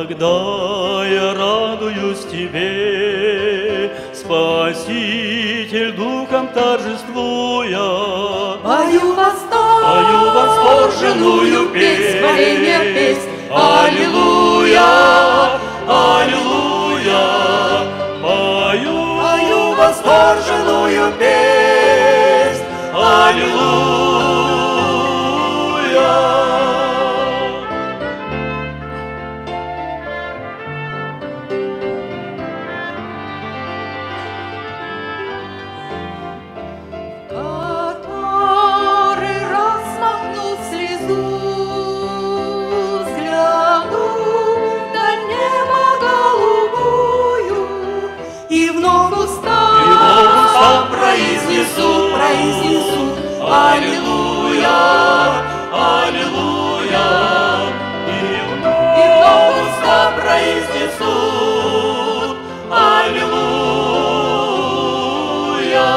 Когда я радуюсь Тебе, Спаситель, духом торжествуя, Пою восторженную песнь, творение песнь. Аллилуйя, аллилуйя. пою восторженную песнь. Аллилуйя. Который размахнул слезу, взгляну на небо голубую, и вновь уста произнесут, аллилуйя, Аллилуйя. и вновь уста произнесут, аллилуйя.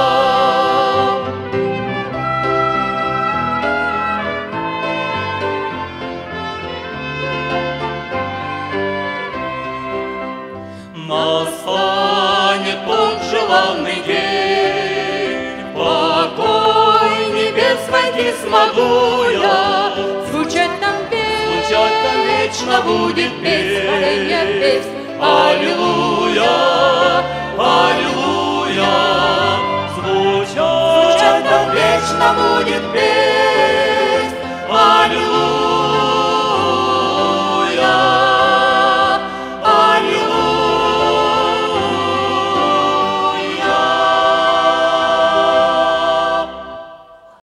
Настанет тот желанный день, покой небес войти смогу я. Звучать там Вечно будет песнь, творение песнь. Аллилуйя, аллилуйя. Звучать там вечно будет песнь.